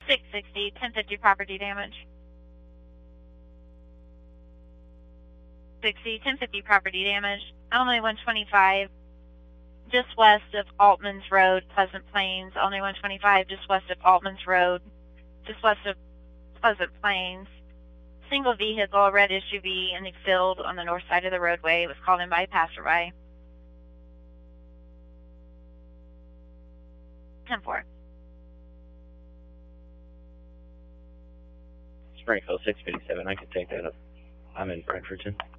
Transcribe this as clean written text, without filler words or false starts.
660, 1050 property damage. 60, 1050 property damage. Illinois 125, just west of Altman's Road, Pleasant Plains. Illinois 125, just west of Altman's Road, just west of Pleasant Plains. Single vehicle, a red SUV in the field on the north side of the roadway. It was called in by a passerby. 10-4. Springfield 657, I can take that up. I'm in Bradfordton.